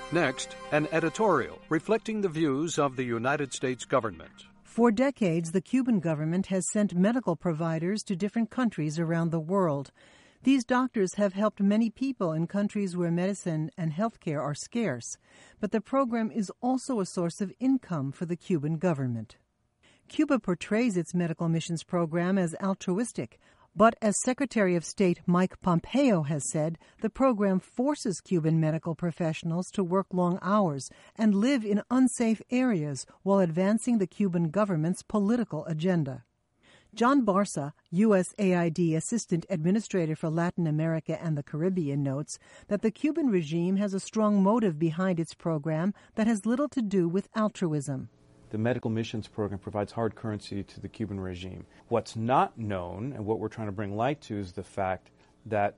Next, an editorial reflecting the views of the United States government. For decades, the Cuban government has sent medical providers to different countries around the world. These doctors have helped many people in countries where medicine and healthcare are scarce, but the program is also a source of income for the Cuban government. Cuba portrays its medical missions program as altruistic, but as Secretary of State Mike Pompeo has said, the program forces Cuban medical professionals to work long hours and live in unsafe areas while advancing the Cuban government's political agenda. John Barsa, USAID Assistant Administrator for Latin America and the Caribbean, notes that the Cuban regime has a strong motive behind its program that has little to do with altruism. The medical missions program provides hard currency to the Cuban regime. What's not known, and what we're trying to bring light to, is the fact that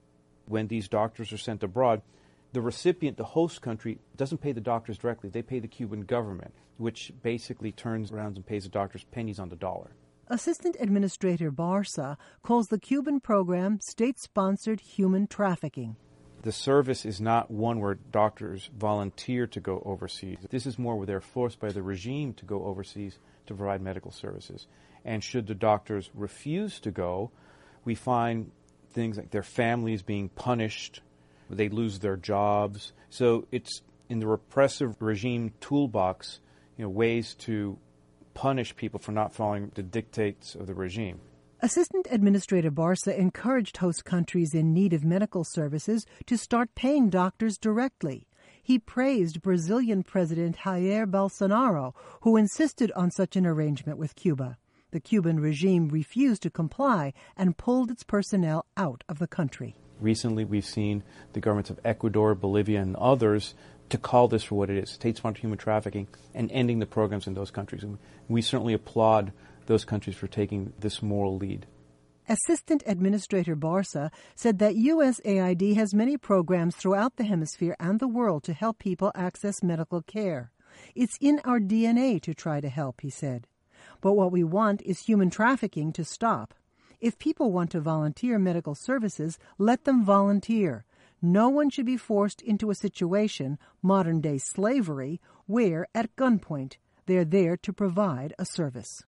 when these doctors are sent abroad, the recipient, the host country, doesn't pay the doctors directly. They pay the Cuban government, which basically turns around and pays the doctors pennies on the dollar. Assistant Administrator Barsa calls the Cuban program state-sponsored human trafficking. The service is not one where doctors volunteer to go overseas. This is more where they're forced by the regime to go overseas to provide medical services. And should the doctors refuse to go, we find things like their families being punished, they lose their jobs. So it's in the repressive regime toolbox, ways to punish people for not following the dictates of the regime. Assistant Administrator Barsa encouraged host countries in need of medical services to start paying doctors directly. He praised Brazilian President Jair Bolsonaro, who insisted on such an arrangement with Cuba. The Cuban regime refused to comply and pulled its personnel out of the country. Recently, we've seen the governments of Ecuador, Bolivia, and others to call this for what it is, state-sponsored human trafficking, and ending the programs in those countries. And we certainly applaud those countries for taking this moral lead. Assistant Administrator Barsa said that USAID has many programs throughout the hemisphere and the world to help people access medical care. It's in our DNA to try to help, he said. But what we want is human trafficking to stop. If people want to volunteer medical services, let them volunteer. No one should be forced into a situation, modern-day slavery, where, at gunpoint, they're there to provide a service.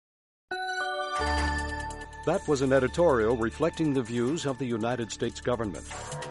That was an editorial reflecting the views of the United States government.